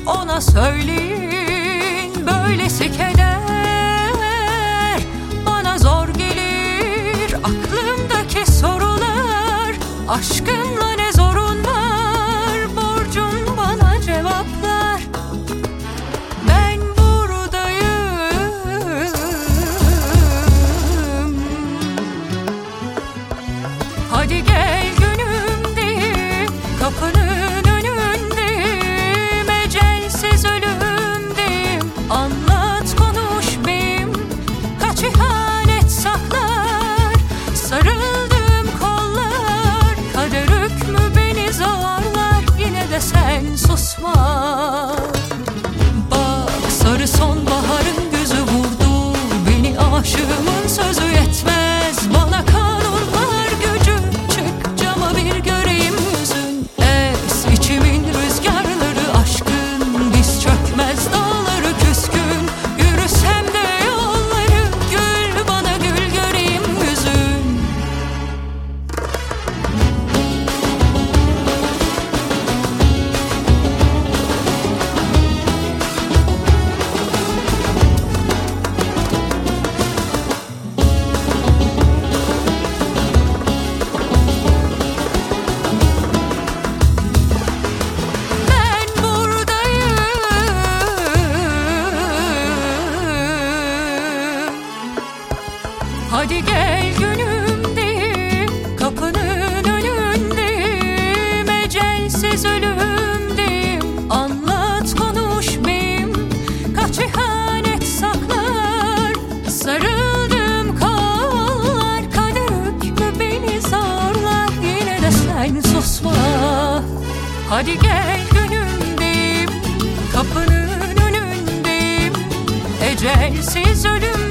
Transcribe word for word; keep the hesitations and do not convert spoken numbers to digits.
Ona söyleyin böylesi keder bana zor gelir. Aklımdaki sorular, aşkınla ne zorun var, borcun bana cevaplar. Ben buradayım, hadi gel günümdeyim, kapının önündeyim, ecelsiz ölümdeyim. Anlat konuş beyim, kaç ihanet saklar, sarıldığım kollar, kader hükmü beni zorlar. Yine de sen susma. Bak sarı sonbaharın gözü vurdu beni, aşığımın sözü yetmez bana, kanunlar gücü. Çık cama bir göreyim yüzün, es içimin rüzgarları, aşkın diz çökmez dağları küskün. Yürüsem de yolları, gül bana gül göreyim yüzün. Ben buradayım, hadi gel günümdeyim, kapının önündeyim, ecelsiz ölümdeyim. Anlat konuş beyim, kaç ihanet saklar, sarıldığım kollar, kader hükmü beni zorlar. Yine de sen susma. Hadi gel günümdeyim, kapının önündeyim, ecelsiz ölüm